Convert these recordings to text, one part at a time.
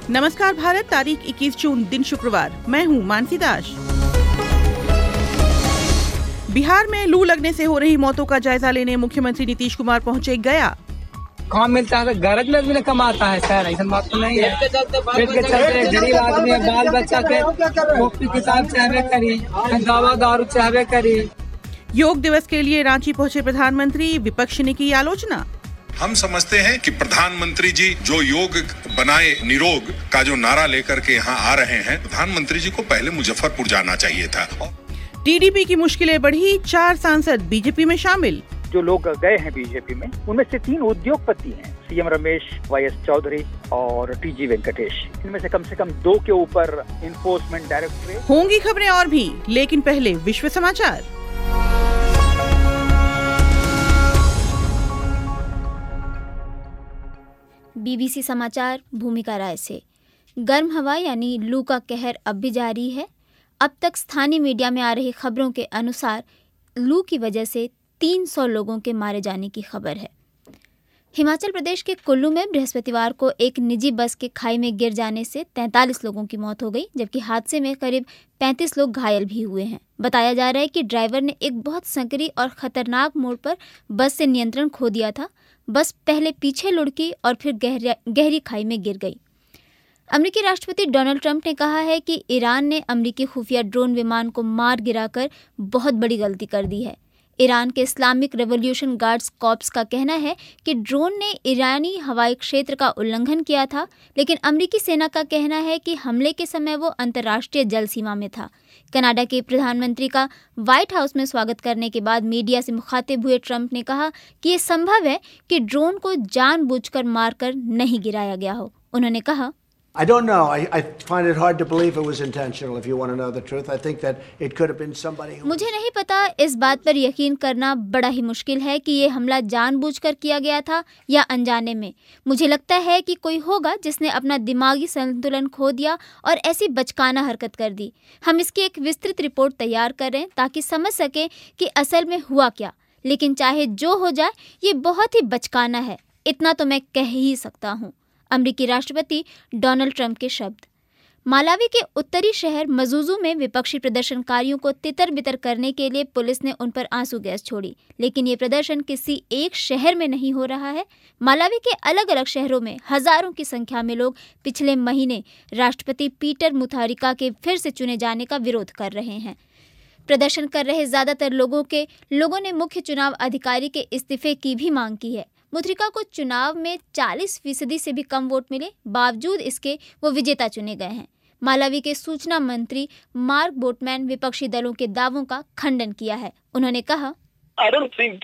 नमस्कार भारत, तारीख 21 जून, दिन शुक्रवार। मैं हूँ मानसी दास। बिहार में लू लगने से हो रही मौतों का जायजा लेने मुख्यमंत्री नीतीश कुमार पहुंचे गया। काम मिलता है गरज में भी कमाता है सर, ऐसा बात तो नहीं है। पेट के चलते गरीब आदमी बाल बच्चा के कॉपी किताब चाहबे करी, दवा दारू चाहबे करी। योग दिवस के लिए रांची पहुंचे प्रधानमंत्री, विपक्ष ने की आलोचना। हम समझते हैं कि प्रधानमंत्री जी जो योग बनाए निरोग का जो नारा लेकर के यहाँ आ रहे हैं, प्रधानमंत्री जी को पहले मुजफ्फरपुर जाना चाहिए था। टीडीपी की मुश्किलें बढ़ी, 4 सांसद बीजेपी में शामिल। जो लोग गए हैं बीजेपी में, उनमें से 3 उद्योगपति हैं, सीएम रमेश, वाईएस चौधरी और टीजी वेंकटेश। इनमें से कम 2 के ऊपर इन्फोर्समेंट डायरेक्टरेट। होंगी खबरें और भी, लेकिन पहले विश्व समाचार। बीबीसी समाचार भूमिका राय से। गर्म हवा यानी लू का कहर अब भी जारी है। अब तक स्थानीय मीडिया में आ रही खबरों के अनुसार लू की वजह से 300 लोगों के मारे जाने की खबर है। हिमाचल प्रदेश के कुल्लू में बृहस्पतिवार को एक निजी बस के खाई में गिर जाने से 43 लोगों की मौत हो गई, जबकि हादसे में करीब 35 लोग घायल भी हुए हैं। बताया जा रहा है कि ड्राइवर ने एक बहुत संकरी और खतरनाक मोड़ पर बस से नियंत्रण खो दिया था। बस पहले पीछे लुढ़की और फिर गहरी खाई में गिर गई। अमेरिकी राष्ट्रपति डोनाल्ड ट्रंप ने कहा है कि ईरान ने अमेरिकी खुफिया ड्रोन विमान को मार गिराकर बहुत बड़ी गलती कर दी है। ईरान के इस्लामिक रेवोल्यूशन गार्ड्स कॉर्प्स का कहना है कि ड्रोन ने ईरानी हवाई क्षेत्र का उल्लंघन किया था, लेकिन अमेरिकी सेना का कहना है कि हमले के समय वो अंतर्राष्ट्रीय जल सीमा में था। कनाडा के प्रधानमंत्री का व्हाइट हाउस में स्वागत करने के बाद मीडिया से मुखातिब हुए ट्रंप ने कहा कि ये संभव है कि ड्रोन को जानबूझकर मारकर नहीं गिराया गया हो। उन्होंने कहा, I don't know. I find it hard to believe it was intentional, if you want to know the truth. I think that it could have been somebody who... मुझे नहीं पता, इस बात पर यकीन करना बड़ा ही मुश्किल है कि ये हमला जानबूझकर किया गया था या अनजाने में। मुझे लगता है कि कोई होगा जिसने अपना दिमागी संतुलन खो दिया और ऐसी बचकाना हरकत कर दी। हम इसकी एक विस्तृत रिपोर्ट तैयार कर रहे हैं ताकि समझ सकें कि असल में हुआ क्या। लेकिन चाहे जो हो जाए, ये बहुत ही बचकाना है, इतना तो मैं कह ही सकता हूँ। अमेरिकी राष्ट्रपति डोनाल्ड ट्रंप के शब्द। मालावी के उत्तरी शहर मजूजू में विपक्षी प्रदर्शनकारियों को तितर-बितर करने के लिए पुलिस ने उन पर आंसू गैस छोड़ी, लेकिन ये प्रदर्शन किसी एक शहर में नहीं हो रहा है। मालावी के अलग अलग शहरों में हजारों की संख्या में लोग पिछले महीने राष्ट्रपति पीटर मुथारिका के फिर से चुने जाने का विरोध कर रहे हैं। प्रदर्शन कर रहे ज्यादातर लोगों ने मुख्य चुनाव अधिकारी के इस्तीफे की भी मांग की है। मुथरिका को चुनाव में 40% से भी कम वोट मिले, बावजूद इसके वो विजेता चुने गए हैं। मालावी के सूचना मंत्री मार्क बोटमैन विपक्षी दलों के दावों का खंडन किया है। उन्होंने कहा, I don't think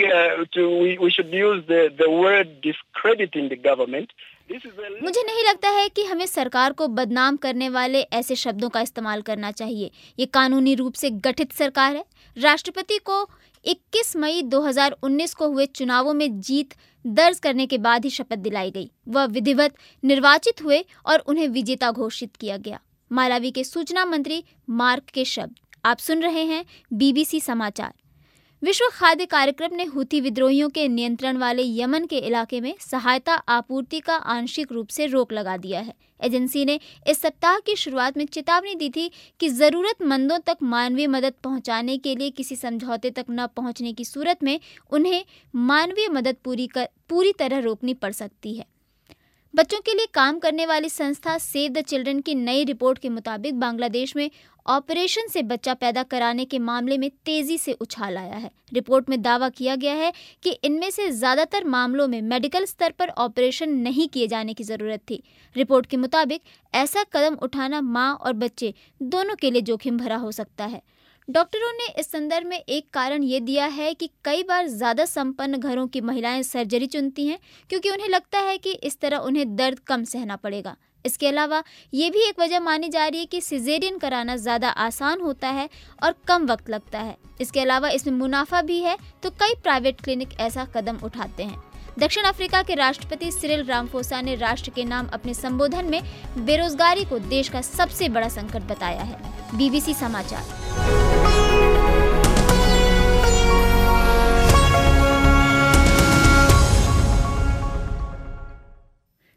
we should use the word discrediting the government. मुझे नहीं लगता है कि हमें सरकार को बदनाम करने वाले ऐसे शब्दों का इस्तेमाल करना चाहिए। ये कानूनी रूप से गठित सरकार है। राष्ट्रपति को 21 मई 2019 को हुए चुनावों में जीत दर्ज करने के बाद ही शपथ दिलाई गई। वह विधिवत निर्वाचित हुए और उन्हें विजेता घोषित किया गया। मालावी के सूचना मंत्री मार्क के शब्द। आप सुन रहे हैं बीबीसी समाचार। विश्व खाद्य कार्यक्रम ने हुती विद्रोहियों के नियंत्रण वाले यमन के इलाके में सहायता आपूर्ति का आंशिक रूप से रोक लगा दिया है। एजेंसी ने इस सप्ताह की शुरुआत में चेतावनी दी थी कि जरूरतमंदों तक मानवीय मदद पहुंचाने के लिए किसी समझौते तक न पहुंचने की सूरत में उन्हें मानवीय मदद पूरी तरह रोकनी पड़ सकती है। बच्चों के लिए काम करने वाली संस्था सेव द चिल्ड्रन की नई रिपोर्ट के मुताबिक बांग्लादेश में ऑपरेशन से बच्चा पैदा कराने के मामले में तेजी से उछाल आया है। रिपोर्ट में दावा किया गया है कि इनमें से ज्यादातर मामलों में मेडिकल स्तर पर ऑपरेशन नहीं किए जाने की जरूरत थी। रिपोर्ट के मुताबिक ऐसा कदम उठाना मां और बच्चे दोनों के लिए जोखिम भरा हो सकता है। डॉक्टरों ने इस संदर्भ में एक कारण ये दिया है कि कई बार ज्यादा संपन्न घरों की महिलाएं सर्जरी चुनती हैं क्योंकि उन्हें लगता है कि इस तरह उन्हें दर्द कम सहना पड़ेगा। इसके अलावा ये भी एक वजह मानी जा रही है कि सिजेरियन कराना ज़्यादा आसान होता है और कम वक्त लगता है। इसके अलावा इसमें मुनाफा भी है, तो कई प्राइवेट क्लिनिक ऐसा कदम उठाते हैं। दक्षिण अफ्रीका के राष्ट्रपति सिरिल रामफोसा ने राष्ट्र के नाम अपने संबोधन में बेरोजगारी को देश का सबसे बड़ा संकट बताया है। बीबीसी समाचार।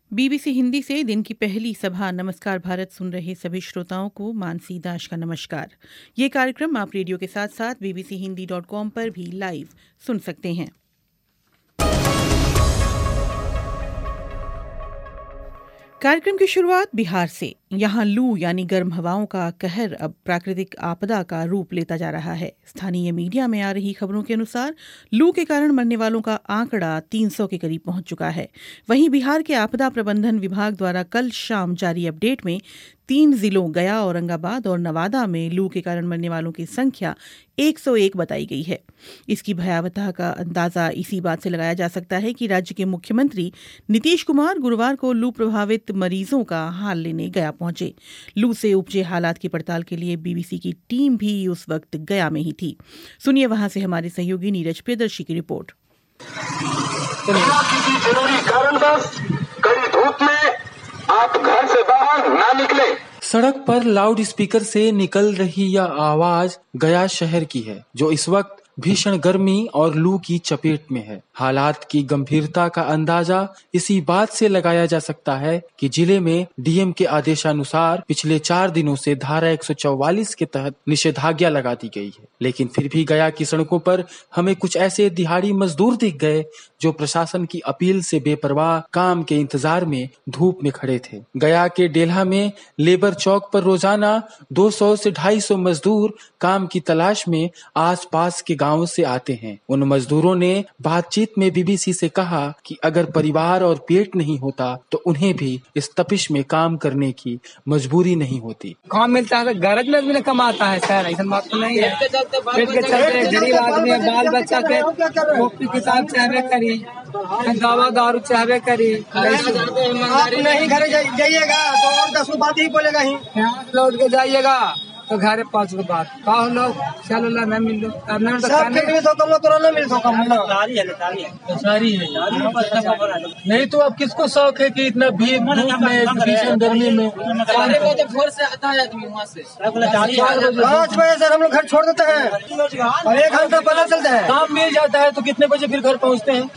बीबीसी हिंदी से दिन की पहली सभा नमस्कार भारत सुन रहे सभी श्रोताओं को मानसी दास का नमस्कार। ये कार्यक्रम आप रेडियो के साथ साथ bbchohindi.com पर भी लाइव सुन सकते हैं। कार्यक्रम की शुरुआत बिहार से। यहाँ लू यानी गर्म हवाओं का कहर अब प्राकृतिक आपदा का रूप लेता जा रहा है। स्थानीय मीडिया में आ रही खबरों के अनुसार लू के कारण मरने वालों का आंकड़ा 300 के करीब पहुंच चुका है। वहीं बिहार के आपदा प्रबंधन विभाग द्वारा कल शाम जारी अपडेट में 3 जिलों गया, औरंगाबाद और नवादा में लू के कारण मरने वालों की संख्या 101 बताई गई है। इसकी भयावहता का अंदाजा इसी बात से लगाया जा सकता है कि राज्य के मुख्यमंत्री नीतीश कुमार गुरुवार को लू प्रभावित मरीजों का हाल लेने गया पहुंचे। लू से उपजे हालात की पड़ताल के लिए बीबीसी की टीम भी उस वक्त गया में ही थी। सुनिए वहां से हमारे सहयोगी नीरज प्रियदर्शी की रिपोर्ट। जरूरी कारणवश कड़ी धूप में आप घर से बाहर ना निकले। सड़क पर लाउड स्पीकर से निकल रही यह आवाज गया शहर की है, जो इस वक्त भीषण गर्मी और लू की चपेट में है। हालात की गंभीरता का अंदाजा इसी बात से लगाया जा सकता है कि जिले में डीएम के आदेशानुसार पिछले 4 दिनों से धारा 144 के तहत निषेधाज्ञा लगा दी गई है। लेकिन फिर भी गया की सड़कों पर हमें कुछ ऐसे दिहाड़ी मजदूर दिख गए जो प्रशासन की अपील से बेपरवाह काम के इंतजार में धूप में खड़े थे। गया के डेल्हा में लेबर चौक पर रोजाना 200 से 250 मजदूर काम की तलाश में आसपास के गांवों से आते हैं। उन मजदूरों ने बातचीत में बीबीसी से कहा कि अगर परिवार और पेट नहीं होता तो उन्हें भी इस तपिश में काम करने की मजबूरी नहीं होती। काम मिलता है तो गरज में भी कमाता है सर, ऐसा बात तो नहीं है। पेट के चलते गरीब आदमी है, बाल बच्चा के कॉपी किताब चाहबे करी, दवा दारू चाहबे करी। आप नहीं घर जाइएगा तो और 10 बात ही बोलेगा ही। यहाँ लौट के जाइएगा तो घर 5 बात कहो लोग चलो ला न मिल लो तो कम तो न मिल सो कम सारी है नहीं तो अब किसको शौक है कि इतना भीड़ भीषण गर्मी में भोर से आता है आदमी वहाँ से 5 बजे से हम लोग घर छोड़ देते हैं और 1 घंटा पता चलता है। काम मिल जाता है तो कितने बजे फिर घर पहुँचते हैं?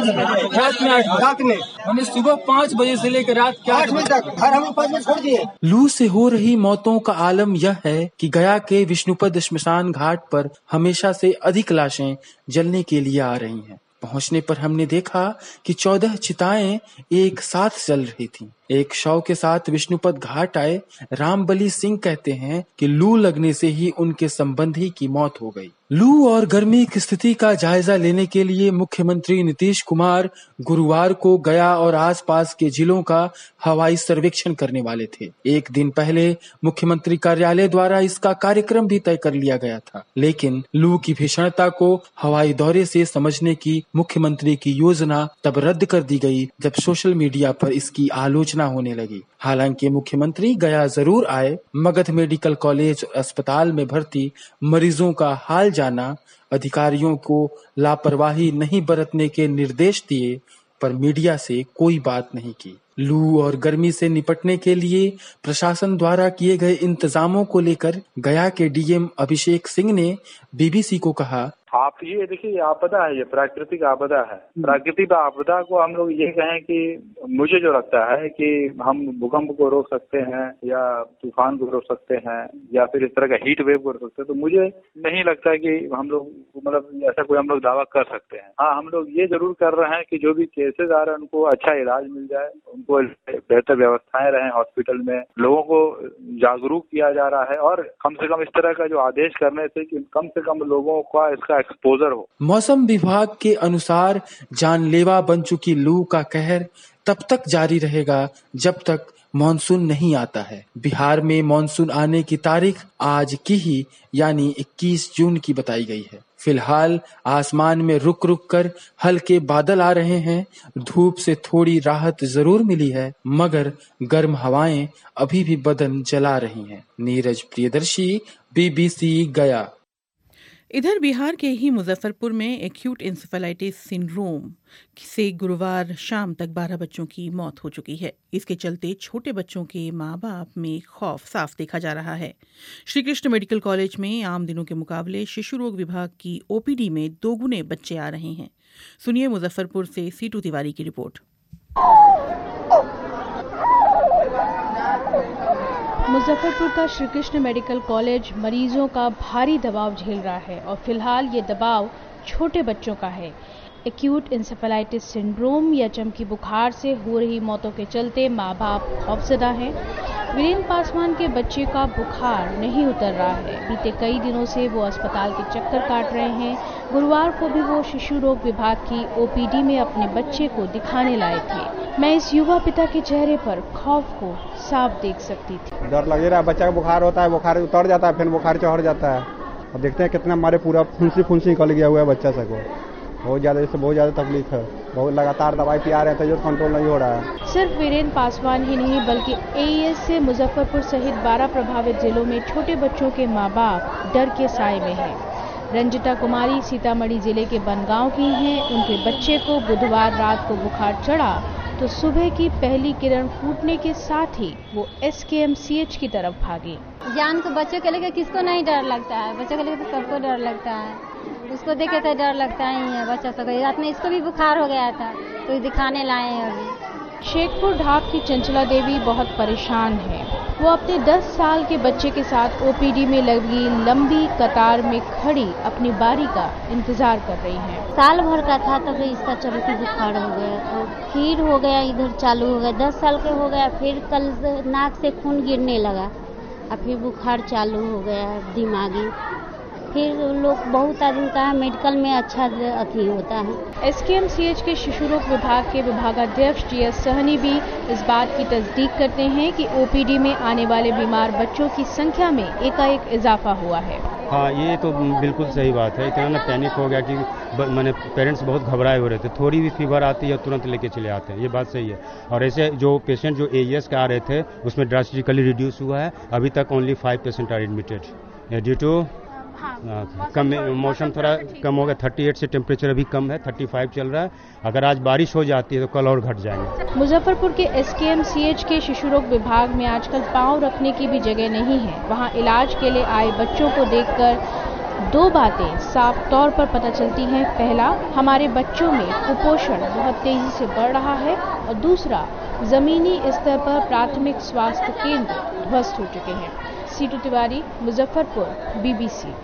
रात में हमें सुबह 5 बजे से लेकर रात के 8 बजे तक घर हम 5 बजे छोड़ दिए। लू से हो रही मौतों का आलम यह है कि गया के विष्णुपद श्मशान घाट पर हमेशा से अधिक लाशें जलने के लिए आ रही हैं। पहुंचने पर हमने देखा कि 14 चिताएं एक साथ जल रही थीं। एक शव के साथ विष्णुपद घाट आए रामबली सिंह कहते हैं कि लू लगने से ही उनके संबंधी की मौत हो गई। लू और गर्मी की स्थिति का जायजा लेने के लिए मुख्यमंत्री नीतीश कुमार गुरुवार को गया और आसपास के जिलों का हवाई सर्वेक्षण करने वाले थे। एक दिन पहले मुख्यमंत्री कार्यालय द्वारा इसका कार्यक्रम भी तय कर लिया गया था, लेकिन लू की भीषणता को हवाई दौरे से समझने की मुख्यमंत्री की योजना तब रद्द कर दी गई जब सोशल मीडिया पर इसकी आलोचना होने लगी। हालांकि मुख्यमंत्री गया जरूर आए, मगध मेडिकल कॉलेज अस्पताल में भर्ती मरीजों का हाल जाना, अधिकारियों को लापरवाही नहीं बरतने के निर्देश दिए, पर मीडिया से कोई बात नहीं की। लू और गर्मी से निपटने के लिए प्रशासन द्वारा किए गए इंतजामों को लेकर गया के डीएम अभिषेक सिंह ने बीबीसी को कहा, आप ये देखिए आपदा है, ये प्राकृतिक आपदा है। प्राकृतिक आपदा को हम लोग ये कहें कि मुझे जो लगता है कि हम भूकंप को रोक सकते हैं या तूफान को रोक सकते हैं या फिर इस तरह का हीट वेव को रोक सकते हैं, तो मुझे नहीं लगता कि हम लोग मतलब ऐसा कोई हम लोग दावा कर सकते हैं। हाँ, हम लोग ये जरूर कर रहे हैं कि जो भी केसेज आ रहे हैं उनको अच्छा इलाज मिल जाए, उनको बेहतर व्यवस्थाएं रहें हॉस्पिटल में, लोगों को जागरूक किया जा रहा है और कम से कम इस तरह का जो आदेश करने से कि कम से कम लोगों का इसका एक्सपोजर हो। मौसम विभाग के अनुसार जानलेवा बन चुकी लू का कहर तब तक जारी रहेगा जब तक मॉनसून नहीं आता है। बिहार में मॉनसून आने की तारीख आज की ही यानी 21 जून की बताई गई है। फिलहाल आसमान में रुक रुक कर हल्के बादल आ रहे हैं। धूप से थोड़ी राहत जरूर मिली है, मगर गर्म हवाएं अभी भी बदन जला रही हैं। नीरज प्रियदर्शी, बीबीसी गया। इधर बिहार के ही मुजफ्फरपुर में एक्यूट इंसेफेलाइटिस सिंड्रोम से गुरुवार शाम तक 12 बच्चों की मौत हो चुकी है। इसके चलते छोटे बच्चों के माँ बाप में खौफ साफ देखा जा रहा है। श्री कृष्ण मेडिकल कॉलेज में आम दिनों के मुकाबले शिशु रोग विभाग की ओपीडी में 2 गुने बच्चे आ रहे हैं। सुनिए मुजफ्फरपुर से सीटू तिवारी की रिपोर्ट। मुजफ्फरपुर का श्री कृष्ण मेडिकल कॉलेज मरीजों का भारी दबाव झेल रहा है और फिलहाल ये दबाव छोटे बच्चों का है। एक्यूट इंसेफेलाइटिस सिंड्रोम या चमकी बुखार से हो रही मौतों के चलते माँ बाप खौफजदा हैं। वीरेंद्र पासवान के बच्चे का बुखार नहीं उतर रहा है। बीते कई दिनों से वो अस्पताल के चक्कर काट रहे हैं। गुरुवार को भी वो शिशु रोग विभाग की ओपीडी में अपने बच्चे को दिखाने लाए थे। मैं इस युवा पिता के चेहरे पर खौफ को साफ देख सकती थी। डर लग रहा है, बच्चा का बुखार होता है, बुखार उतर जाता है, फिर बुखार चढ़ जाता है। और देखते हैं कितना हमारे पूरा फुंसी निकल गया हुआ है बच्चा से को। बहुत ज़्यादा तकलीफ है। बहुत लगातार दवाई पिला रहे थे जो कंट्रोल नहीं हो रहा है। सिर्फ वीरेंद्र पासवान ही नहीं बल्कि एईएस से मुजफ्फरपुर सहित 12 प्रभावित जिलों में छोटे बच्चों के माँ बाप डर के साए में हैं। रंजिता कुमारी सीतामढ़ी जिले के बनगांव की हैं। उनके बच्चे को बुधवार रात को बुखार चढ़ा तो सुबह की पहली किरण फूटने के साथ ही वो SKMCH की तरफ भागी। जान को बच्चों के लेकर किसको नहीं डर लगता है, बच्चों के लेकर तो सबको डर लगता है। उसको देखे तो डर लगता ही है। बच्चा सब रात में इसको भी बुखार हो गया था तो दिखाने लाए हैं। अभी शेखपुर ढाब की चंचला देवी बहुत परेशान है। वो अपने 10 साल के बच्चे के साथ ओपीडी में लगी लंबी कतार में खड़ी अपनी बारी का इंतजार कर रही हैं। साल भर का था तब इसका चमकी बुखार हो गया तो फिर हो गया, इधर चालू हो गया। 10 साल के हो गया, फिर कल नाक से खून गिरने लगा और फिर बुखार चालू हो गया दिमागी। फिर लोग बहुत आदमी का मेडिकल में अच्छा अथी होता है। SKMCH के शिशु रोग विभाग के विभागाध्यक्ष GS सहनी भी इस बात की तस्दीक करते हैं कि ओपीडी में आने वाले बीमार बच्चों की संख्या में एकाएक इजाफा हुआ है। हाँ, ये तो बिल्कुल सही बात है। इतना ना पैनिक हो गया कि मैंने पेरेंट्स बहुत घबराए हो रहे थे। थोड़ी भी फीवर आती है तुरंत लेके चले आते हैं, ये बात सही है। और ऐसे जो पेशेंट जो AES के आ रहे थे उसमें ड्रास्टिकली रिड्यूस हुआ है। अभी तक only 5% are admitted due to कम मौसम थोड़ा कम हो गया। 38 से टेम्परेचर अभी कम है, 35 चल रहा है। अगर आज बारिश हो जाती है तो कल और घट जाएंगे। मुजफ्फरपुर के SKMCH के शिशु रोग विभाग में आजकल पांव रखने की भी जगह नहीं है। वहां इलाज के लिए आए बच्चों को देखकर 2 बातें साफ तौर पर पता चलती हैं। पहला, हमारे बच्चों में कुपोषण बहुत तेजी से बढ़ रहा है और दूसरा, जमीनी स्तर पर प्राथमिक स्वास्थ्य केंद्र ध्वस्त हो चुके हैं। सीटू तिवारी, मुजफ्फरपुर, BBC।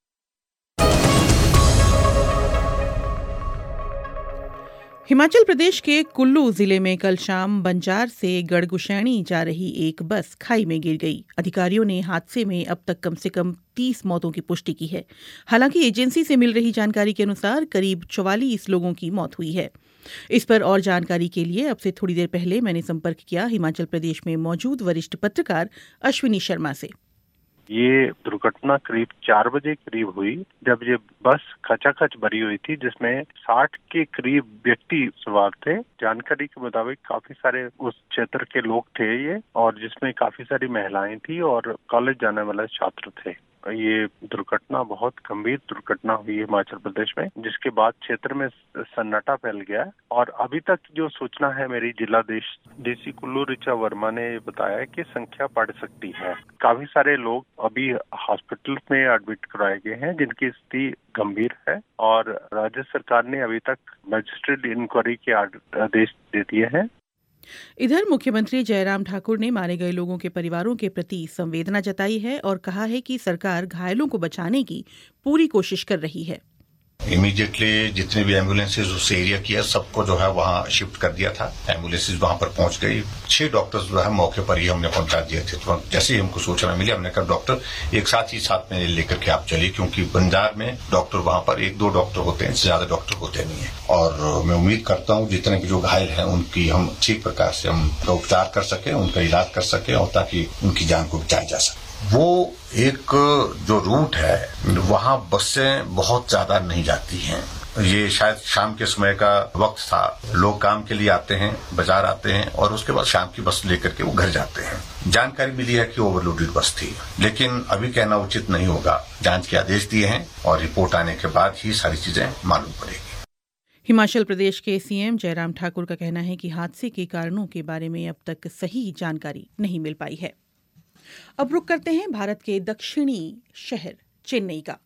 हिमाचल प्रदेश के कुल्लू जिले में कल शाम बंजार से गढ़गुशैणी जा रही एक बस खाई में गिर गई। अधिकारियों ने हादसे में अब तक कम से कम 30 मौतों की पुष्टि की है। हालांकि एजेंसी से मिल रही जानकारी के अनुसार करीब 44 लोगों की मौत हुई है। इस पर और जानकारी के लिए अब से थोड़ी देर पहले मैंने संपर्क किया हिमाचल प्रदेश में मौजूद वरिष्ठ पत्रकार अश्विनी शर्मा से। ये दुर्घटना करीब 4 बजे करीब हुई जब ये बस खचाखच भरी हुई थी जिसमें 60 के करीब व्यक्ति सवार थे। जानकारी के मुताबिक काफी सारे उस क्षेत्र के लोग थे ये, और जिसमें काफी सारी महिलाएं थी और कॉलेज जाने वाले छात्र थे। ये दुर्घटना बहुत गंभीर दुर्घटना हुई हिमाचल प्रदेश में, जिसके बाद क्षेत्र में सन्नाटा फैल गया। और अभी तक जो सूचना है मेरी जिला डीसी कुल्लू ऋचा वर्मा ने बताया कि संख्या बढ़ सकती है। काफी सारे लोग अभी हॉस्पिटल में एडमिट कराए गए हैं जिनकी स्थिति गंभीर है, और राज्य सरकार ने अभी तक मजिस्ट्रेट इंक्वायरी के आदेश दे दिए हैं। इधर मुख्यमंत्री जयराम ठाकुर ने मारे गए लोगों के परिवारों के प्रति संवेदना जताई है और कहा है कि सरकार घायलों को बचाने की पूरी कोशिश कर रही है। इमीडिएटली जितने भी एम्बुलेंसेज उस एरिया की है सबको जो है वहाँ शिफ्ट कर दिया था। एम्बुलेंसेज वहाँ पर पहुंच गई। 6 डॉक्टर्स जो है मौके पर ही हमने पहुंचा दिए थे। तो जैसे ही हमको सूचना मिली हमने कहा डॉक्टर एक साथ में लेकर के आप चलिए, क्योंकि बंजार में डॉक्टर वहाँ पर 1-2 डॉक्टर होते हैं, इससे ज्यादा डॉक्टर होते नहीं है। और मैं उम्मीद करता हूँ जितने भी जो घायल हैं उनकी हम ठीक प्रकार से हम उपचार कर सके, उनका इलाज कर सके, और ताकि उनकी जान को बचाया जा सके। वो एक जो रूट है वहाँ बसें बहुत ज्यादा नहीं जाती हैं। ये शायद शाम के समय का वक्त था, लोग काम के लिए आते हैं, बाजार आते हैं और उसके बाद शाम की बस लेकर के वो घर जाते हैं। जानकारी मिली है कि ओवरलोडेड बस थी, लेकिन अभी कहना उचित नहीं होगा। जांच के आदेश दिए हैं और रिपोर्ट आने के बाद ही सारी चीजें मालूम पड़ेगी। हिमाचल प्रदेश के सीएम जयराम ठाकुर का कहना है कि हादसे के कारणों के बारे में अब तक सही जानकारी नहीं मिल पाई है। अब रुक करते हैं भारत के दक्षिणी शहर चेन्नई का।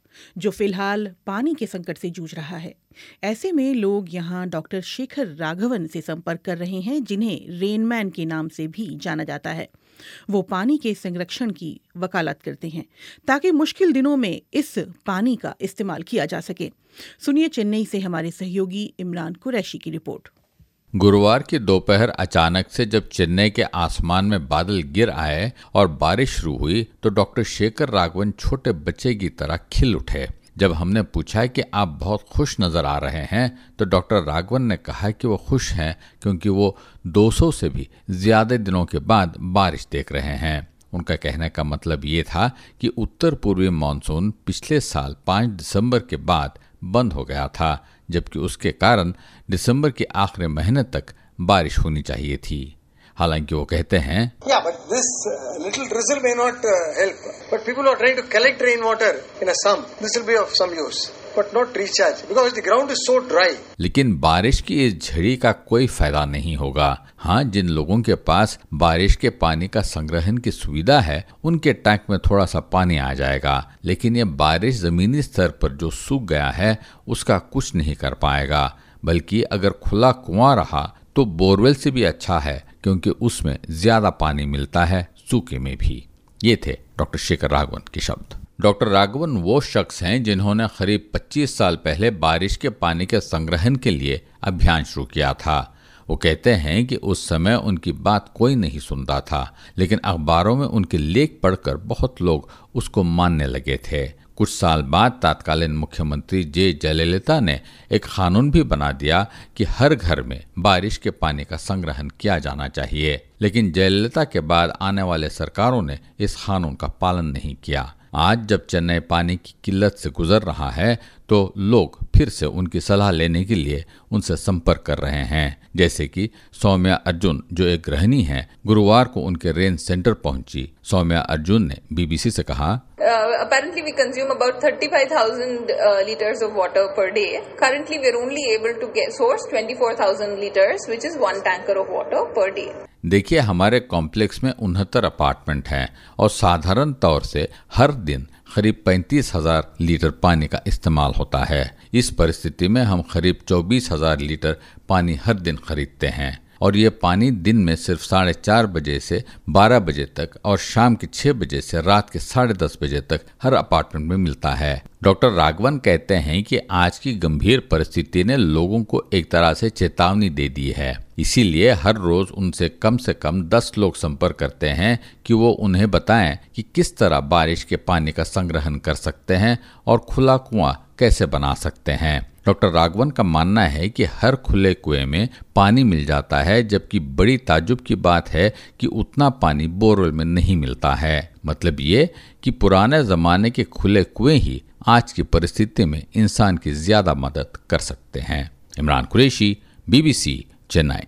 जो फिलहाल पानी के संकट से जूझ रहा है। ऐसे में लोग यहाँ डॉक्टर शेखर राघवन से संपर्क कर रहे हैं, जिन्हें रेनमैन के नाम से भी जाना जाता है। वो पानी के संरक्षण की वकालत करते हैं ताकि मुश्किल दिनों में इस पानी का इस्तेमाल किया जा सके। सुनिए चेन्नई से हमारे सहयोगी इमरान कुरैशी की रिपोर्ट। गुरुवार की दोपहर अचानक से जब चेन्नई के आसमान में बादल गिर आए और बारिश शुरू हुई तो डॉक्टर शेखर राघवन छोटे बच्चे की तरह खिल उठे। जब हमने पूछा कि आप बहुत खुश नजर आ रहे हैं तो डॉक्टर राघवन ने कहा कि वो खुश हैं क्योंकि वो 200 से भी ज्यादा दिनों के बाद बारिश देख रहे हैं। उनका कहने का मतलब ये था कि उत्तर पूर्वी मानसून पिछले साल 5 दिसंबर के बाद बंद हो गया था, जबकि उसके कारण दिसंबर के आखिरी महीने तक बारिश होनी चाहिए थी। हालांकि वो कहते हैं but this little drizzle may not help, but people are trying to collect rainwater in a sump. This will be of some use, but not recharge because the ground is so dry. लेकिन बारिश की इस झड़ी का कोई फायदा नहीं होगा। हाँ, जिन लोगों के पास बारिश के पानी का संग्रहण की सुविधा है उनके टैंक में थोड़ा सा पानी आ जाएगा, लेकिन ये बारिश जमीनी स्तर पर जो सूख गया है उसका कुछ नहीं कर पाएगा। बल्कि अगर खुला कुआं रहा तो बोरवेल से भी अच्छा है, क्योंकि उसमें ज्यादा पानी मिलता है, सूखे में भी। ये थे डॉक्टर शेखर राघवन के शब्द। डॉक्टर राघवन वो शख्स हैं जिन्होंने करीब 25 साल पहले बारिश के पानी के संग्रहण के लिए अभियान शुरू किया था। वो कहते हैं कि उस समय उनकी बात कोई नहीं सुनता था, लेकिन अखबारों में उनके लेख पढ़कर बहुत लोग उसको मानने लगे थे। कुछ साल बाद तत्कालीन मुख्यमंत्री जे जयललिता ने एक कानून भी बना दिया कि हर घर में बारिश के पानी का संग्रहण किया जाना चाहिए, लेकिन जयललिता के बाद आने वाले सरकारों ने इस कानून का पालन नहीं किया। आज जब चेन्नई पानी की किल्लत से गुजर रहा है तो लोग फिर से उनकी सलाह लेने के लिए उनसे संपर्क कर रहे हैं, जैसे कि सौम्या अर्जुन जो एक गृहिणी हैं, गुरुवार को उनके रेन सेंटर पहुंची। सौम्या अर्जुन ने बीबीसी से कहा, Apparently we consume about 35,000 liters of water per day. Currently we are only able to source 24,000 liters, which is 1 tanker of water per day. देखिए, हमारे कॉम्प्लेक्स में 69 अपार्टमेंट हैं और साधारण तौर से हर दिन करीब 35,000 लीटर पानी का इस्तेमाल होता है। इस परिस्थिति में हम करीब 24,000 लीटर पानी हर दिन खरीदते हैं और ये पानी दिन में सिर्फ 4:30 बजे से 12 बजे तक और शाम के 6 बजे से रात के 10:30 बजे तक हर अपार्टमेंट में मिलता है। डॉक्टर राघवन कहते हैं कि आज की गंभीर परिस्थिति ने लोगों को एक तरह से चेतावनी दे दी है, इसीलिए हर रोज उनसे कम 10 लोग संपर्क करते हैं कि वो उन्हें बताएं कि किस तरह बारिश के पानी का संग्रहण कर सकते हैं और खुला कुआं कैसे बना सकते हैं। डॉक्टर राघवन का मानना है कि हर खुले कुएं में पानी मिल जाता है, जबकि बड़ी ताज्जुब की बात है कि उतना पानी बोरवेल में नहीं मिलता है। मतलब ये कि पुराने जमाने के खुले कुएं ही आज की परिस्थिति में इंसान की ज्यादा मदद कर सकते हैं। इमरान कुरैशी, बीबीसी, चेन्नई।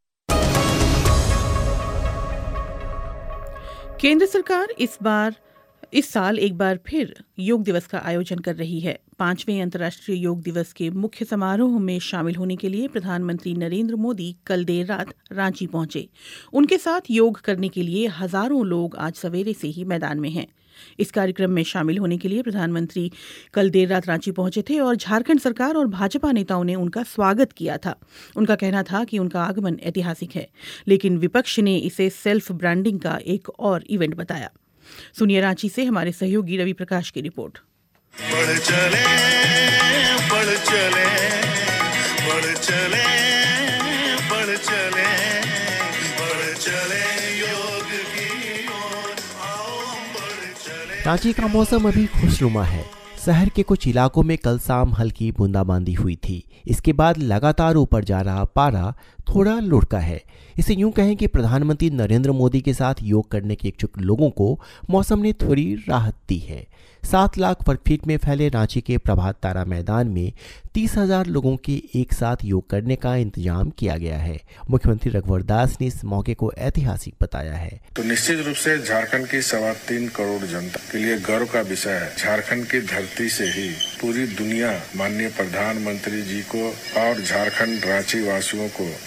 केंद्र सरकार इस साल एक बार फिर योग दिवस का आयोजन कर रही है। 5वें अंतर्राष्ट्रीय योग दिवस के मुख्य समारोह में शामिल होने के लिए प्रधानमंत्री नरेंद्र मोदी कल देर रात रांची पहुंचे। उनके साथ योग करने के लिए हजारों लोग आज सवेरे से ही मैदान में हैं। इस कार्यक्रम में शामिल होने के लिए प्रधानमंत्री कल देर रात रांची पहुंचे थे और झारखंड सरकार और भाजपा नेताओं ने उनका स्वागत किया था। उनका कहना था कि उनका आगमन ऐतिहासिक है, लेकिन विपक्ष ने इसे सेल्फ ब्रांडिंग का एक और इवेंट बताया। सुनिए रांची से हमारे सहयोगी रवि प्रकाश की रिपोर्ट। बढ़ चले, बढ़ चले, बढ़ चले, बढ़ चले, बढ़ चले योग की ओर, आओ बढ़ चले। रांची का मौसम अभी खुशनुमा है। शहर के कुछ इलाकों में कल शाम हल्की बूंदाबांदी हुई थी। इसके बाद लगातार ऊपर जा रहा पारा थोड़ा लुढ़का है। इसे यूं कहें कि प्रधानमंत्री नरेंद्र मोदी के साथ योग करने के इच्छुक लोगों को मौसम ने थोड़ी राहत दी है। 7 लाख वर्ग फीट में फैले रांची के प्रभात तारा मैदान में 30,000 लोगों के एक साथ योग करने का इंतजाम किया गया है। मुख्यमंत्री रघुवर दास ने इस मौके को ऐतिहासिक बताया है। तो निश्चित रूप से झारखंड की 3.25 करोड़ जनता के लिए गर्व का विषय है। झारखंड की धरती से ही पूरी दुनिया माननीय प्रधानमंत्री जी को और झारखंड रांची वासियों को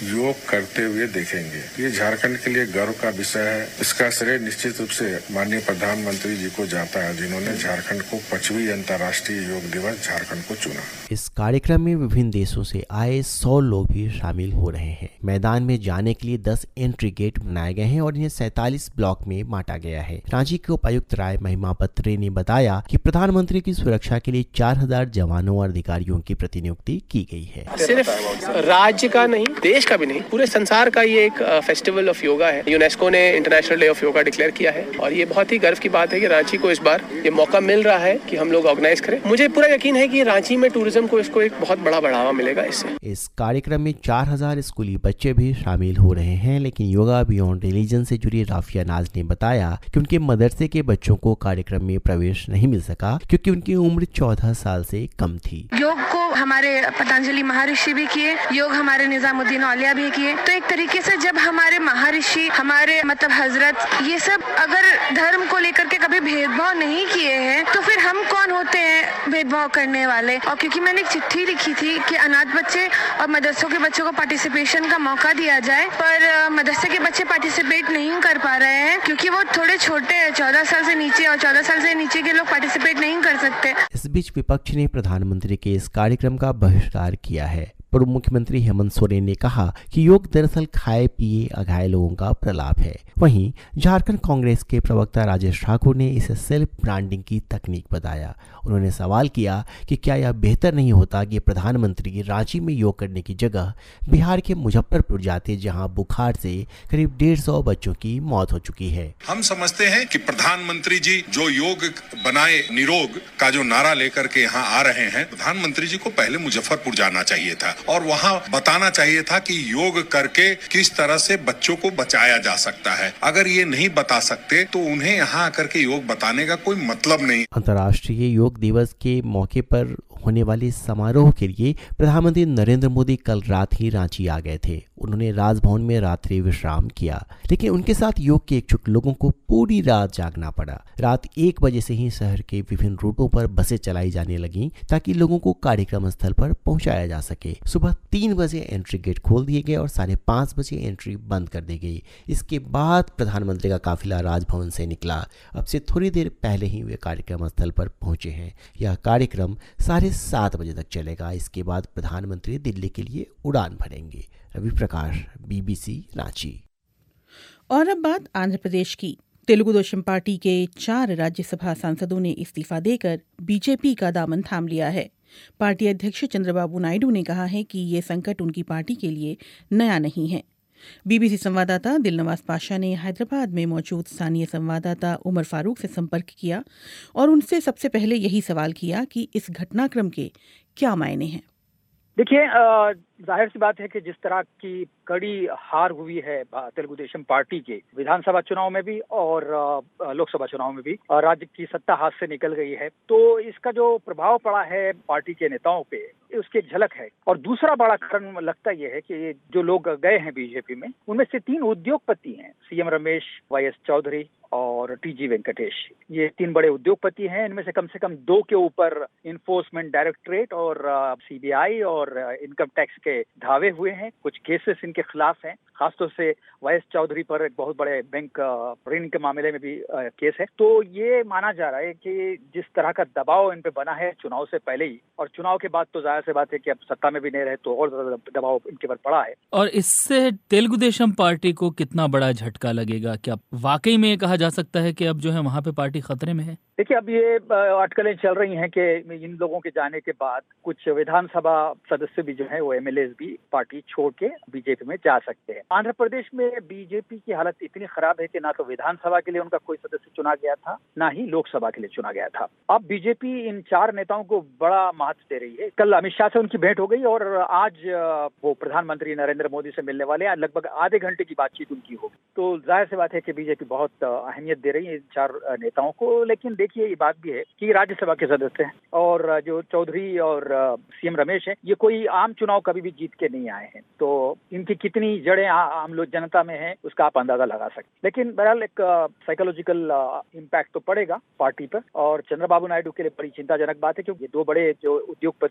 योग करते हुए देखेंगे। ये झारखंड के लिए गर्व का विषय है। इसका श्रेय निश्चित रूप से माननीय प्रधानमंत्री जी को जाता है, जिन्होंने झारखंड को 5वीं अंतर्राष्ट्रीय योग दिवस झारखंड को चुना। इस कार्यक्रम में विभिन्न देशों से आए 100 लोग भी शामिल हो रहे हैं। मैदान में जाने के लिए 10 एंट्री गेट बनाए गए हैं और इन्हें 47 ब्लॉक में बांटा गया है। रांची के उपायुक्त राय महिमापत्र ने बताया कि प्रधानमंत्री की सुरक्षा के लिए 4000 जवानों और अधिकारियों की प्रतिनियुक्ति की गई है। सिर्फ राज्य का नहीं, देश का भी नहीं, पूरे संसार का ये एक फेस्टिवल ऑफ योगा है। यूनेस्को ने international day of yoga declare किया है और ये बहुत ही गर्व की बात है कि रांची को इस बार ये मौका मिल रहा है कि हम लोग ऑर्गेनाइज करें। मुझे पूरा यकीन है कि रांची में टूरिज्म को इसको एक बहुत बड़ा बढ़ावा मिलेगा इससे। इस कार्यक्रम में 4000 स्कूली बच्चे भी शामिल हो रहे हैं, लेकिन योगा बियॉन्ड रिलीजन से जुड़ी राफिया नाज ने बताया कि उनके मदरसे के बच्चों को कार्यक्रम में प्रवेश नहीं मिल सका क्योंकि उनकी उम्र 14 साल से कम थी। योग को हमारे पतंजलि महर्षि भी किए, योग हमारे निजामुद्दीन औलिया भी किए। तो एक तरीके से जब हमारे महर्षि, हमारे मतलब हजरत, ये सब अगर धर्म को लेकर के कभी भेदभाव नहीं किए हैं तो फिर हम कौन होते हैं भेदभाव करने वाले। और क्योंकि मैंने एक चिट्ठी लिखी थी कि अनाथ बच्चे और मदरसों के बच्चों को पार्टिसिपेशन का मौका दिया जाए, पर मदरसे के बच्चे पार्टिसिपेट नहीं कर पा रहे हैं क्योंकि वो थोड़े छोटे हैं, 14 साल से नीचे, और 14 साल से नीचे के लोग पार्टिसिपेट नहीं कर सकते। इस बीच विपक्ष ने प्रधानमंत्री के इस कार्यक्रम का बहिष्कार किया है। पूर्व मुख्यमंत्री हेमंत सोरेन ने कहा कि योग दरअसल खाए पिए अघाए लोगों का प्रलाप है। वहीं झारखंड कांग्रेस के प्रवक्ता राजेश ठाकुर ने इसे सेल्फ ब्रांडिंग की तकनीक बताया। उन्होंने सवाल किया कि क्या यह बेहतर नहीं होता कि प्रधानमंत्री रांची में योग करने की जगह बिहार के मुजफ्फरपुर जाते, जहां बुखार से करीब 150 बच्चों की मौत हो चुकी है। हम समझते हैं कि प्रधानमंत्री जी जो योग बनाए निरोग का जो नारा लेकर के यहाँ आ रहे हैं, प्रधानमंत्री जी को पहले मुजफ्फरपुर जाना चाहिए था और वहाँ बताना चाहिए था कि योग करके किस तरह से बच्चों को बचाया जा सकता है। अगर ये नहीं बता सकते तो उन्हें यहाँ आकर के योग बताने का कोई मतलब नहीं। अंतर्राष्ट्रीय योग दिवस के मौके पर होने वाले समारोह के लिए प्रधानमंत्री नरेंद्र मोदी कल रात ही रांची आ गए थे। उन्होंने राजभवन में रात्रि विश्राम किया, लेकिन उनके साथ योग के इच्छुक लोगों को पूरी रात जागना पड़ा। रात 1 बजे से ही शहर के विभिन्न रूटों पर बसें चलाई जाने लगीं ताकि लोगों को कार्यक्रम स्थल पर पहुंचाया जा सके। सुबह 3 बजे एंट्री गेट खोल दिए गए और 5:30 बजे एंट्री बंद कर दी गई। इसके बाद प्रधानमंत्री का काफिला राजभवन से निकला। अब से थोड़ी देर पहले ही वे कार्यक्रम स्थल पर पहुंचे हैं। यह कार्यक्रम 7:30 बजे तक चलेगा। इसके बाद प्रधानमंत्री दिल्ली के लिए उड़ान भरेंगे। रवि प्रकाश, BBC रांची। और अब बात आंध्र प्रदेश की। तेलुगु देशम पार्टी के 4 राज्यसभा सांसदों ने इस्तीफा देकर बीजेपी का दामन थाम लिया है। पार्टी अध्यक्ष चंद्रबाबू नायडू ने कहा है कि ये संकट उनकी पार्टी के लिए नया नहीं है। BBC संवाददाता दिलनवाज पाशा ने हैदराबाद में मौजूद स्थानीय संवाददाता उमर फारूक से संपर्क किया और उनसे सबसे पहले यही सवाल किया कि इस घटनाक्रम के क्या मायने हैं। देखिए, जाहिर सी बात है कि जिस तरह की कड़ी हार हुई है तेलुगु देशम पार्टी के विधानसभा चुनाव में भी और लोकसभा चुनाव में भी, राज्य की सत्ता हाथ से निकल गई है, तो इसका जो प्रभाव पड़ा है पार्टी के नेताओं पे, उसकी एक झलक है। और दूसरा बड़ा कारण लगता यह है कि जो लोग गए हैं बीजेपी में, उनमें से 3 उद्योगपति हैं, CM रमेश, YS चौधरी और TG वेंकटेश। ये 3 बड़े उद्योगपति हैं। इनमें से कम 2 के ऊपर इन्फोर्समेंट डायरेक्टरेट और CBI और इनकम टैक्स के धावे हुए हैं। कुछ केसेस इनके खिलाफ हैं, खासतौर से YS चौधरी पर एक बहुत बड़े बैंक ऋण के मामले में भी केस है। तो ये माना जा रहा है कि जिस तरह का दबाव इन पे बना है चुनाव से पहले ही, और चुनाव के बाद तो जाहिर सी बात है कि अब सत्ता में भी नहीं रहे तो और ज्यादा दबाव इनके पर पड़ा है। और इससे तेलुगु देशम पार्टी को कितना बड़ा झटका लगेगा? क्या वाकई में कहा जा सकता है कि अब जो है वहाँ पे पार्टी खतरे में है? देखिए, अब ये अटकलें चल रही हैं कि इन लोगों के जाने के बाद कुछ विधानसभा सदस्य भी जो है वो MLAs भी पार्टी छोड़ के बीजेपी में जा सकते हैं। आंध्र प्रदेश में बीजेपी की हालत इतनी खराब है कि ना तो विधानसभा के लिए उनका कोई सदस्य चुना गया था, ना ही लोकसभा के लिए चुना गया था। अब बीजेपी इन 4 नेताओं को बड़ा महत्व दे रही है। कल अमित शाह से उनकी भेंट हो गई और आज वो प्रधानमंत्री नरेंद्र मोदी से मिलने वाले हैं। लगभग आधे घंटे की बातचीत उनकी होगी। तो जाहिर सी बात है कि बीजेपी बहुत अहमियत दे रही है इन 4 नेताओं को। लेकिन देखिए, ये बात भी है कि राज्यसभा के सदस्य हैं और जो चौधरी और CM रमेश हैं, ये कोई आम चुनाव कभी भी जीत के नहीं आए हैं। तो इनकी कितनी जड़ें आम लोग जनता में है उसका आप अंदाजा लगा सकते। लेकिन बहरहाल एक साइकोलॉजिकल इम्पैक्ट तो पड़ेगा पार्टी पर। और चंद्रबाबू नायडू के लिए बड़ी चिंताजनक बात है, क्योंकि 2 बड़े जो उद्योगपति हैं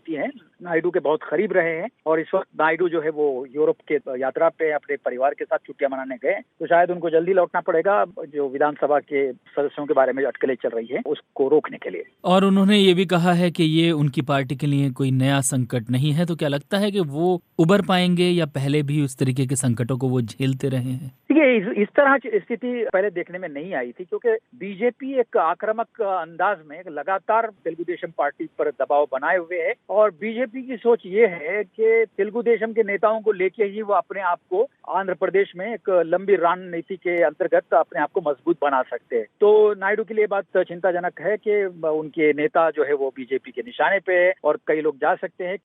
नायडू के बहुत करीब रहे हैं और इस वक्त नायडू जो है वो यूरोप के यात्रा पे अपने परिवार के साथ छुट्टियां मनाने गए, तो शायद उनको जल्दी लौटना पड़ेगा। जो विधानसभा के सदस्यों के बारे में जो अटकलें चल रही है उसको रोकने के लिए। और उन्होंने ये भी कहा है कि ये उनकी पार्टी के लिए कोई नया संकट नहीं है, तो क्या लगता है कि वो उबर पाएंगे या पहले भी उस तरीके के संकटों को वो झेलते रहे हैं? देखिए, इस तरह की स्थिति पहले देखने में नहीं आई थी, क्योंकि बीजेपी एक आक्रामक अंदाज में लगातार तेलुगु देशम पार्टी पर दबाव बनाए हुए है और बीजेपी की सोच ये है कि तेलुगु देशम के नेताओं को लेके ही वो अपने आप को आंध्र प्रदेश में एक लंबी रणनीति के अंतर्गत अपने आप को मजबूत बना सकते हैं। तो नायडू के लिए बात चिंताजनक है कि उनके नेता जो है वो बीजेपी के निशाने पे है और कई लोग जा सकते हैं।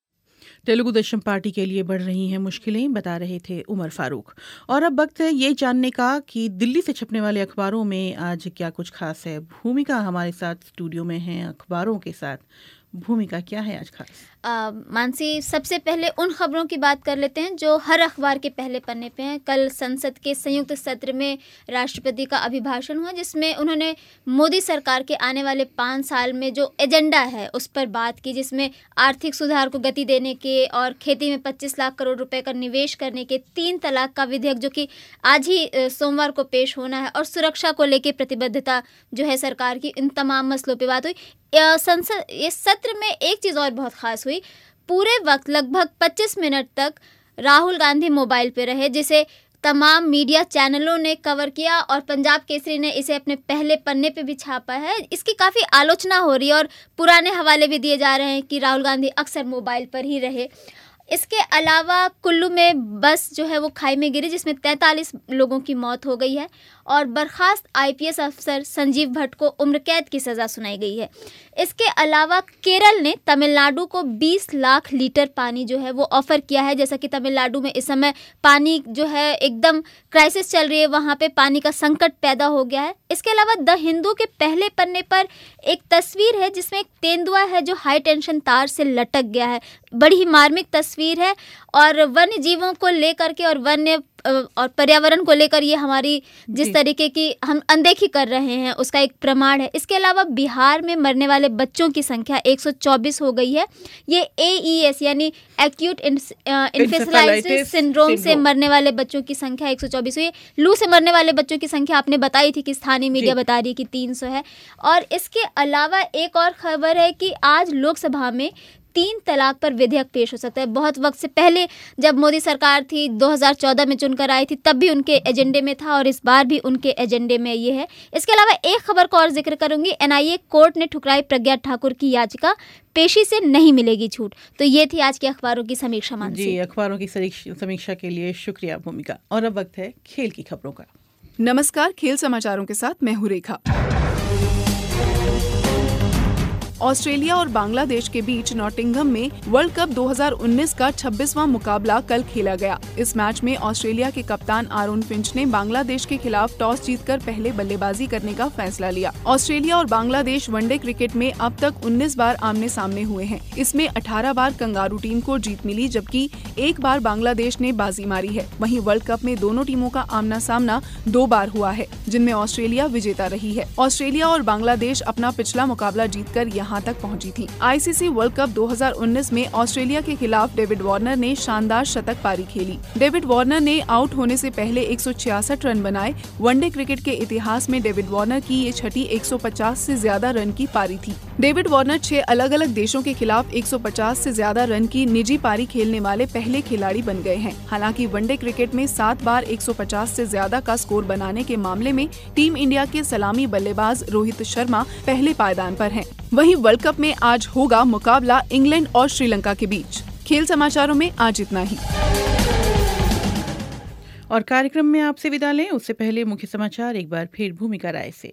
तेलुगु देशम पार्टी के लिए बढ़ रही हैं मुश्किलें, बता रहे थे उमर फारूक। और अब वक्त है ये जानने का कि दिल्ली से छपने वाले अखबारों में आज क्या कुछ खास है। भूमिका हमारे साथ स्टूडियो में है अखबारों के साथ। भूमिका, क्या है आज खास? मानसी, सबसे पहले उन खबरों की बात कर लेते हैं जो हर अखबार के पहले पन्ने पे हैं। कल संसद के संयुक्त सत्र में राष्ट्रपति का अभिभाषण हुआ, जिसमें उन्होंने मोदी सरकार के आने वाले 5 साल में जो एजेंडा है उस पर बात की, जिसमें आर्थिक सुधार को गति देने के और खेती में 25 लाख करोड़ रुपए का निवेश करने के, 3 तलाक का विधेयक जो कि आज ही सोमवार को पेश होना है, और सुरक्षा को लेकर प्रतिबद्धता जो है सरकार की, इन तमाम मसलों पर बात हुई। संसद इस सत्र में एक चीज़ और बहुत खास हुई, पूरे वक्त लगभग 25 मिनट तक राहुल गांधी मोबाइल पे रहे, जिसे तमाम मीडिया चैनलों ने कवर किया और पंजाब केसरी ने इसे अपने पहले पन्ने पे भी छापा है। इसकी काफ़ी आलोचना हो रही है और पुराने हवाले भी दिए जा रहे हैं कि राहुल गांधी अक्सर मोबाइल पर ही रहे। इसके अलावा कुल्लू में बस जो है वो खाई में गिरी, जिसमें 43 लोगों की मौत हो गई है और बर्खास्त आईपीएस अफसर संजीव भट्ट को उम्र कैद की सज़ा सुनाई गई है। इसके अलावा केरल ने तमिलनाडु को 20 लाख लीटर पानी जो है वो ऑफ़र किया है। जैसा कि तमिलनाडु में इस समय पानी जो है एकदम क्राइसिस चल रही है, वहाँ पे पानी का संकट पैदा हो गया है। इसके अलावा द हिंदू के पहले पन्ने पर एक तस्वीर है जिसमें एक तेंदुआ है जो हाई टेंशन तार से लटक गया है। बड़ी ही मार्मिक तस्वीर है और वन्य जीवों को लेकर के और वन्य और पर्यावरण को लेकर ये हमारी जिस तरीके की हम अनदेखी कर रहे हैं उसका एक प्रमाण है। इसके अलावा बिहार में मरने वाले बच्चों की संख्या 124 हो गई है। ये AES यानी एक्यूट इंसेफेलाइटिस सिंड्रोम से मरने वाले बच्चों की संख्या 124 हुई है। लू से मरने वाले बच्चों की संख्या आपने बताई थी कि स्थानीय मीडिया बता रही है कि 300 है। और इसके अलावा एक और खबर है कि आज लोकसभा में 3 तलाक पर विधेयक पेश हो सकता है। बहुत वक्त से पहले जब मोदी सरकार थी 2014 में चुनकर आई थी, तब भी उनके एजेंडे में था और इस बार भी उनके एजेंडे में ये है। इसके अलावा एक खबर को और जिक्र करूंगी, NIA कोर्ट ने ठुकराई प्रज्ञा ठाकुर की याचिका, पेशी से नहीं मिलेगी छूट। तो ये थी आज के अखबारों की समीक्षा। मानसी जी, अखबारों की समीक्षा के लिए शुक्रिया भूमिका। और अब वक्त है खेल की खबरों का। नमस्कार, खेल समाचारों के साथ मैं हूं रेखा। ऑस्ट्रेलिया और बांग्लादेश के बीच नॉटिंघम में वर्ल्ड कप 2019 का 26वां मुकाबला कल खेला गया। इस मैच में ऑस्ट्रेलिया के कप्तान आरोन फिंच ने बांग्लादेश के खिलाफ टॉस जीतकर पहले बल्लेबाजी करने का फैसला लिया। ऑस्ट्रेलिया और बांग्लादेश वनडे क्रिकेट में अब तक 19 बार आमने सामने हुए हैं। इसमें 18 बार कंगारू टीम को जीत मिली, जबकि 1 बार बांग्लादेश ने बाजी मारी है। वहीं वर्ल्ड कप में दोनों टीमों का आमना सामना 2 बार हुआ है, जिनमें ऑस्ट्रेलिया विजेता रही है। ऑस्ट्रेलिया और बांग्लादेश अपना पिछला मुकाबला जीतकर यहाँ तक पहुंची थी। ICC वर्ल्ड कप 2019 में ऑस्ट्रेलिया के खिलाफ डेविड वार्नर ने शानदार शतक पारी खेली। डेविड वार्नर ने आउट होने से पहले 166 रन बनाए। वनडे क्रिकेट के इतिहास में डेविड वार्नर की ये छठी 150 से ज्यादा रन की पारी थी। डेविड वार्नर 6 अलग अलग देशों के खिलाफ 150 से ज्यादा रन की निजी पारी खेलने वाले पहले खिलाड़ी बन गए हैं। हालांकि वनडे क्रिकेट में 7 बार 150 से ज्यादा का स्कोर बनाने के मामले में टीम इंडिया के सलामी बल्लेबाज रोहित शर्मा पहले पायदान पर हैं। वहीं वर्ल्ड कप में आज होगा मुकाबला इंग्लैंड और श्रीलंका के बीच। खेल समाचारों में आज इतना ही। और कार्यक्रम में आपसे विदा लें उससे पहले मुख्य समाचार एक बार फिर भूमिका राय से।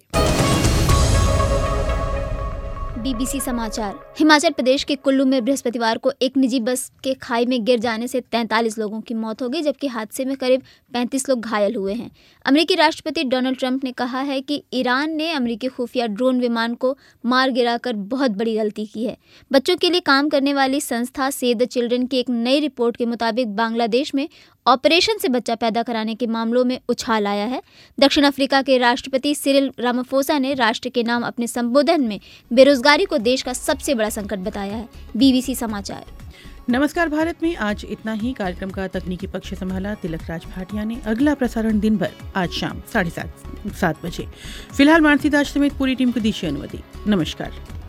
BBC समाचार। हिमाचल प्रदेश के कुल्लू में बृहस्पतिवार को एक निजी बस के खाई में गिर जाने से 43 लोगों की मौत हो गई, जबकि हादसे में करीब 35 लोग घायल हुए हैं। अमेरिकी राष्ट्रपति डोनाल्ड ट्रंप ने कहा है कि ईरान ने अमेरिकी खुफिया ड्रोन विमान को मार गिराकर बहुत बड़ी गलती की है। बच्चों के लिए काम करने वाली संस्था सेव द चिल्ड्रन की एक नई रिपोर्ट के मुताबिक बांग्लादेश में ऑपरेशन से बच्चा पैदा कराने के मामलों में उछाल आया है। दक्षिण अफ्रीका के राष्ट्रपति सिरिल रामाफोसा ने राष्ट्र के नाम अपने संबोधन में बेरोजगारी को देश का सबसे बड़ा संकट बताया है। BBC समाचार। नमस्कार भारत में आज इतना ही। कार्यक्रम का तकनीकी पक्ष संभाला तिलक राज भाटिया ने। अगला प्रसारण दिन भर आज शाम 7:30 बजे। फिलहाल मानसी दास समेत पूरी टीम को दीजिए अनुमति। नमस्कार।